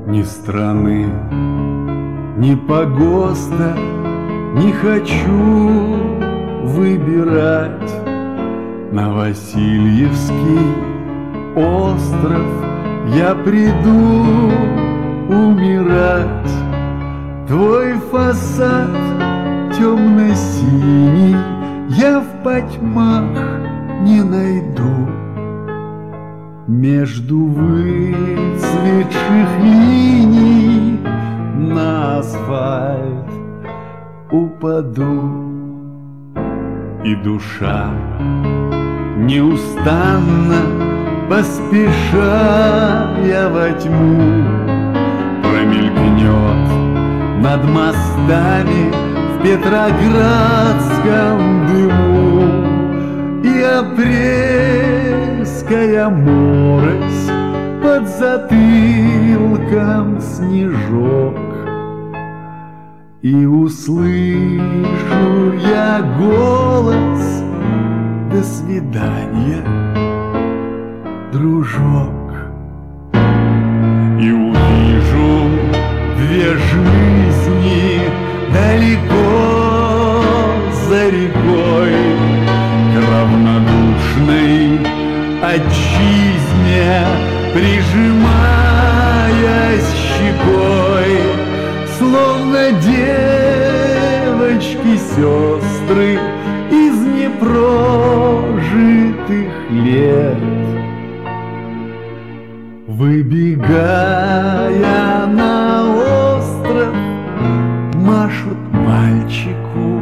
Ни страны, ни погоста не хочу выбирать. На Васильевский остров я приду умирать. Твой фасад темно-синий я в потьмах не найду. Между выцветших линий на асфальт упаду. И душа неустанно, поспешая во тьму, промелькнет над мостами в петроградском дыму. И апрельская морось под затылком снежок. И услышу я голос: до свидания, дружок. И увижу две жизни далеко за рекой, к равнодушной отчизне прижимаясь щекой, словно девочки-сестры из непрожитых лет. Выбегая на остров, машут мальчику